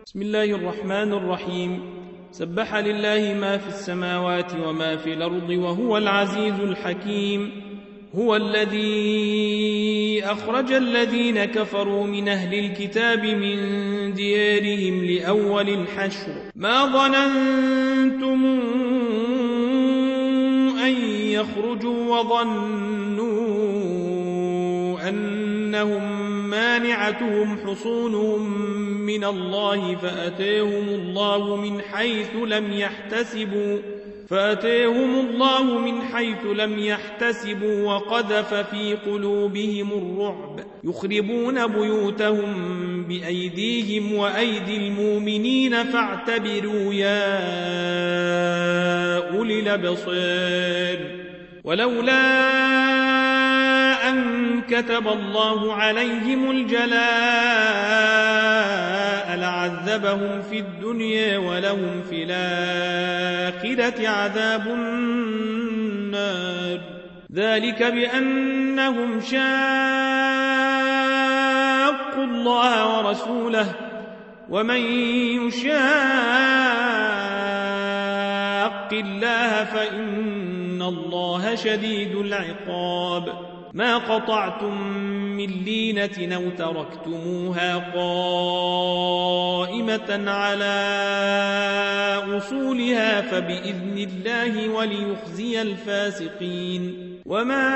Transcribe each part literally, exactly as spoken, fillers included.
بسم الله الرحمن الرحيم. سبح لله ما في السماوات وما في الأرض وهو العزيز الحكيم. هو الذي أخرج الذين كفروا من أهل الكتاب من ديارهم لأول الحشر ما ظننتم أن يخرجوا وظنوا أنهم مانعتهم حصونهم من الله فأتيهم الله من حيث لم يحتسبوا فأتيهم الله من حيث لم يحتسبوا وقذف في قلوبهم الرعب يخربون بيوتهم بأيديهم وأيدي المؤمنين فاعتبروا يا أولي الأبصار. ولولا أن كتب الله عليهم الجلاء لعذبهم في الدنيا ولهم في الآخرة عذاب النار. ذلك بأنهم شاقوا الله ورسوله ومن يشاق الله فإن الله شديد العقاب. ما قطعتم من لينة أو تركتموها قائمة على أصولها فبإذن الله وليخزي الفاسقين. وما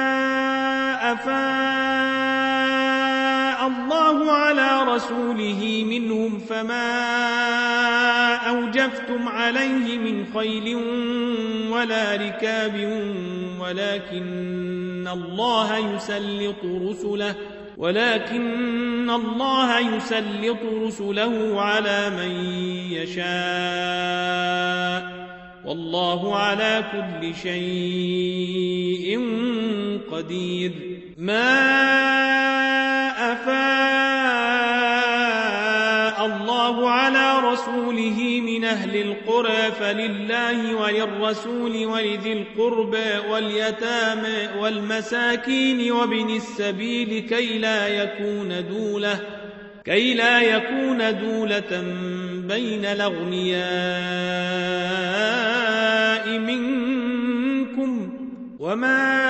أفاء الله على رسوله منهم فما أوجفتم عليه من خيل ولا ركاب ولكن الله يسلط رسله ولكن الله يسلط رسله على من يشاء والله على كل شيء قدير. ما أفاء الله على رسوله من أهل القرى فلله وللرسول ولذي القربى واليتامى والمساكين وابن السبيل كي لا يكون دولة كي لا يكون دولة بين الأغنياء منكم. وما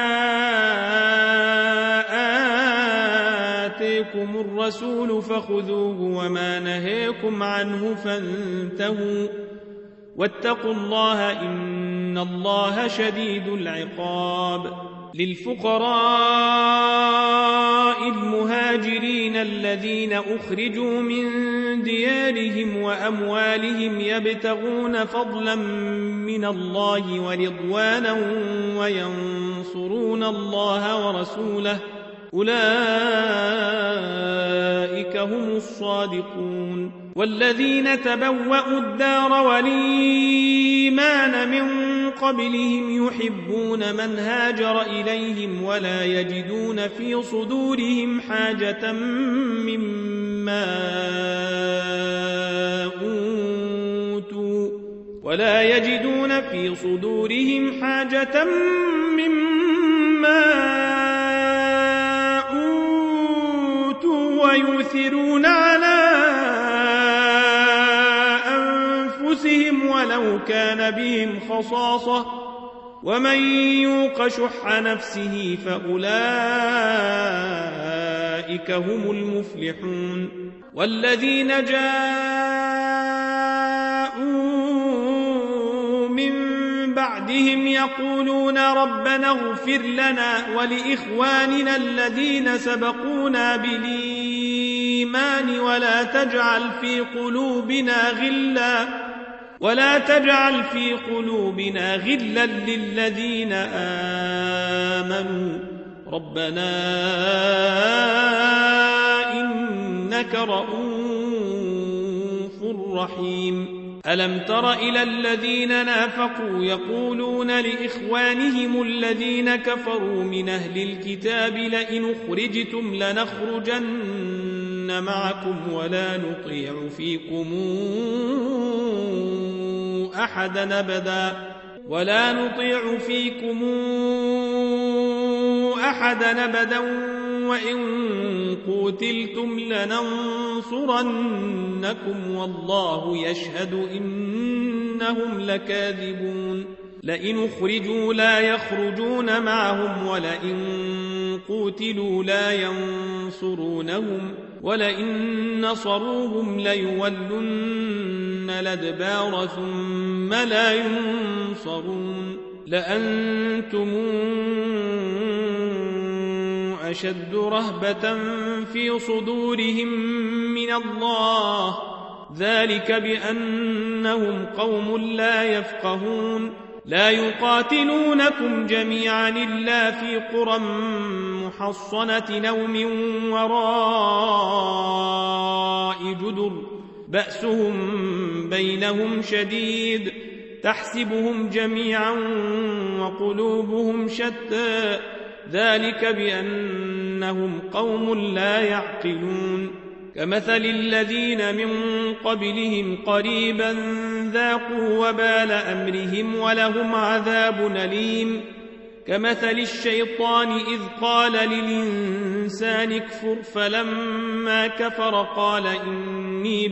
آتيكم الرسول فخذوه وما نهيكم عنه فانتهوا واتقوا الله إن الله شديد العقاب. للفقراء المهاجرين الذين أخرجوا من ديارهم وأموالهم يبتغون فضلا من الله ورضوانا وينصرون الله ورسوله أولئك هم الصادقون. والذين تبوأوا الدار والإيمان من قبلهم يحبون من هاجر إليهم ولا يجدون في صدورهم حاجة مما أوتوا ولا يجدون في صدورهم حاجة مما أوتوا ويؤثرون على أنفسهم ولو كان بهم خصاصة ومن يوق شح نفسه فأولئك هم المفلحون. والذين جاءوا من بعدهم يقولون ربنا اغفر لنا ولإخواننا الذين سبقونا بالإيمان ولا تجعل في قلوبنا غلا ولا تجعل في قلوبنا غلا للذين آمنوا ربنا إنك رؤوف رحيم. ألم تر إلى الذين نافقوا يقولون لإخوانهم الذين كفروا من أهل الكتاب لئن أخرجتم لنخرجن معكم ولا نطيع فيكم أحدا أبدا ولا نطيع فيكم أحدا أبدا وإن قتلتم لننصرنكم والله يشهد إنهم لكاذبون لئن أخرجوا لا يخرجون معهم ولئن قتلوا لا ينصرونهم ولئن نصروهم ليولن الأدبار ثم لا ينصرون لأنتم أشد رهبة في صدورهم من الله ذلك بأنهم قوم لا يفقهون لا يقاتلونكم جميعا إلا في قرى محصنة أو من وراء جدر بأسهم بينهم شديد تحسبهم جميعا وقلوبهم شتى ذلك بأنهم قوم لا يعقلون كمثل الذين من قبلهم قريبا ذاقوا وبال أمرهم ولهم عذاب أليم كمثل الشيطان إذ قال للإنسان اكفر فلما كفر قال إني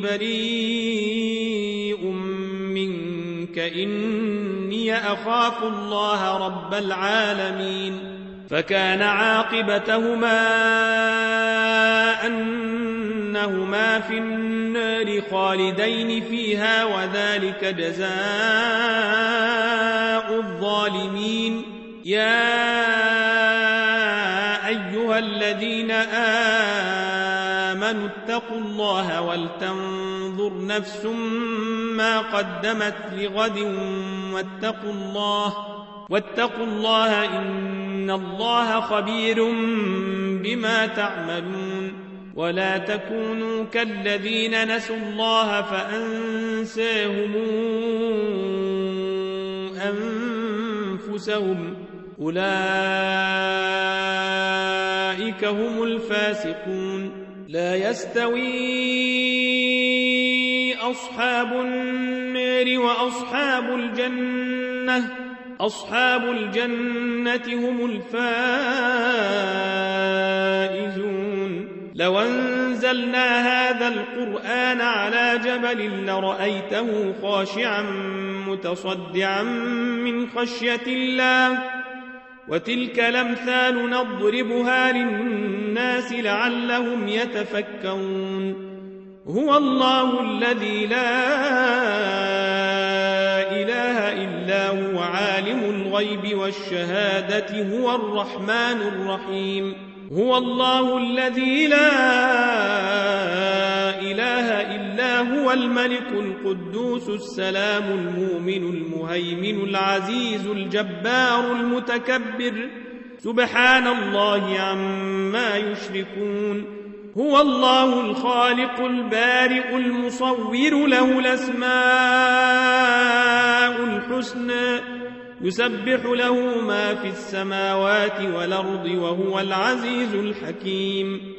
بريء منك إني أخاف الله رب العالمين فكان عاقبتهما أنهما في النار خالدين فيها وذلك جزاء الظالمين يا أيها الذين آمنوا اتقوا الله ولتنظر نفس ما قدمت لغد واتقوا الله واتقوا الله إن الله خبير بما تعملون ولا تكونوا كالذين نسوا الله فأنساهم أنفسهم أولئك هم الفاسقون لا يستوي أصحاب النار وأصحاب الجنة أصحاب الجنة هم الفائزون لو أنزلنا هذا القرآن على جبل لرأيته خاشعا متصدعا من خشية الله وتلك الأمثال نضربها للناس لعلهم يتفكرون هو الله الذي لا إله إلا هو عالم الغيب والشهادة هو الرحمن الرحيم هو الله الذي لا إله إلا هو الملك القدوس السلام المؤمن المهيمن العزيز الجبار المتكبر سبحان الله عما يشركون هو الله الخالق البارئ المصور له الأسماء الحسنى يسبح له ما في السماوات والأرض وهو العزيز الحكيم